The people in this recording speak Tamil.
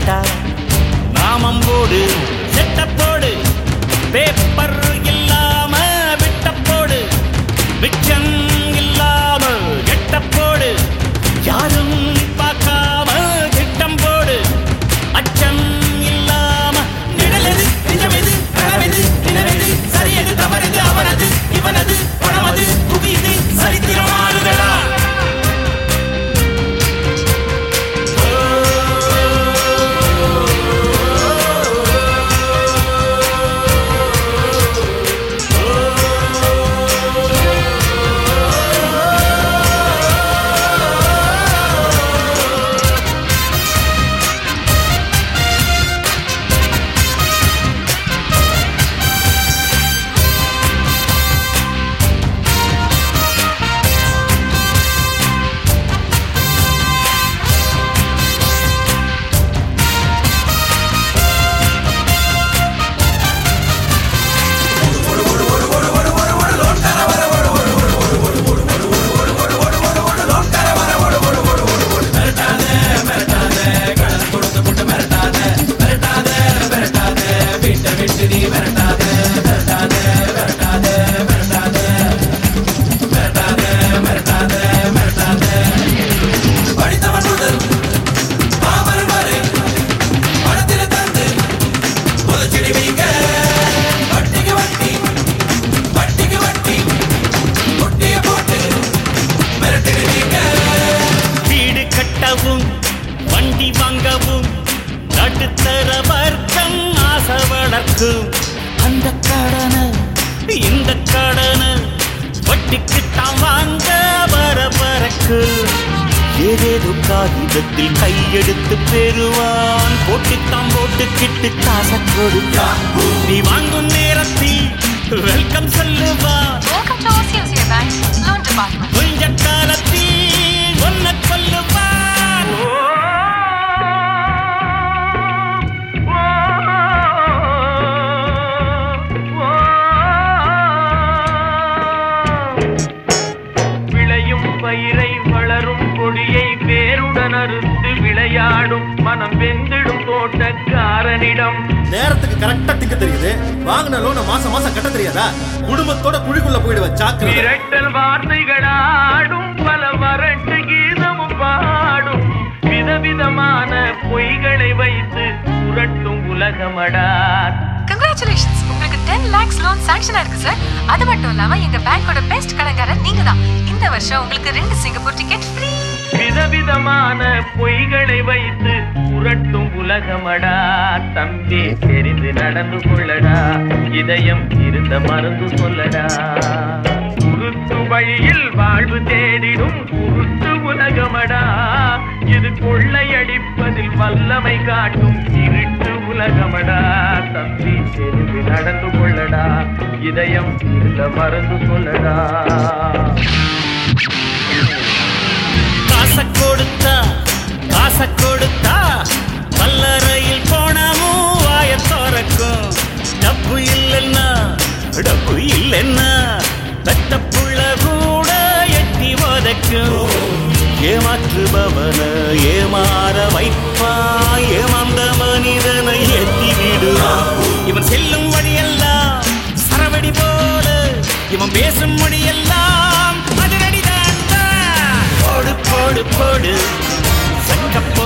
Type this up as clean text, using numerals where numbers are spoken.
கரெக்டா நாமம் போடு செட்ட போடு பேப்பர் இல்லாம விட்ட போடு மிச்சம் இல்லாம எட்ட போடு யாரும் பார்க்காம திட்டம் போடு அச்சம் இல்லாம நிழலது நிஜமெது கனவெது நிலவெது சரியது தவறது அவனது இவனது பணமது புதியது சரித்திரம் ஆளுதடா வண்டி வாங்கவும் நடுத்தர வர்க்கம் ஆசை வளர்க்கும் அந்த கடனை இந்த கடனை வட்டிக்குத்தான் வாங்க பரபரக்கு ஏதேதோ காகிதத்தில் கையெடுத்து பெறுவான் போட்டுத்தான் போட்டுக்கிட்டு காசை கொடுத்தான் நீ வாங்கும் நேரத்தில் வெல்கம் சொல்லுவான் கொஞ்ச காலத்தில் ஒன்ன கொல்லுவான் பயிரை வளரும் கொடியை வேருடன் அறுத்து விளையாடும் மனம் வெந்திடும் தோட்டக்காரனிடம் நேரத்துக்கு கரெக்டா திக்க தெரியுது வாங்கின லோனை மாசம் மாசம் கட்ட தெரியாதா குடும்பத்தோட குழிக்குள்ள போயிடுவ சாக்கு விரட்டல் வார்த்தைகளாடும் பல வரட்டு கீதமும் பாடும் விதவிதமான பொய்களை வைத்து புரட்டும் உலகமடா. Congratulations, உங்களுக்கு 10 lakhs loan sanction ஆயிருக்கு சார். அது மட்டும் இல்லாம எங்க பேங்கோட பெஸ்ட் கடன்காரர் நீங்க தான். இந்த வருஷம் உங்களுக்கு 2 சிங்கப்பூர் டிக்கெட் ஃப்ரீ. விதவிதமான பொய்களை வைத்து புரட்டும் உலகமடா. தம்பி தெரிந்து நடந்து கொள்ளடா, இதயம் இருந்த மருந்து சொல்லடா. குருத்து வழியில் வாழ்வு தேடிடும் குருத்து உலகமடா. இது கொள்ளையடிப்பதில் வல்லமை காட்டும் திருட்டு உலகமடா. தம்பி தெரிந்து நடந்து கொள்ளடா, இதயம் இருந்த மருந்து சொல்லடா. காசை கொடுத்தா கல்லறையில் போனமும் வாய திறக்கும். டப்பு இல்லைன்னா பெத்த புள்ள கூட எட்டி வதைக்கும். ஏமாற்றுபவன ஏமாற வைப்பா, ஏமாந்த மனிதனை எட்டி விடுவான். இவன் செல்லும் வழியெல்லாம் சரவடி போல, இவன் பேசும் மொழியெல்லாம் அதிரடிதான். போடு போடு போடு சக்கப்போ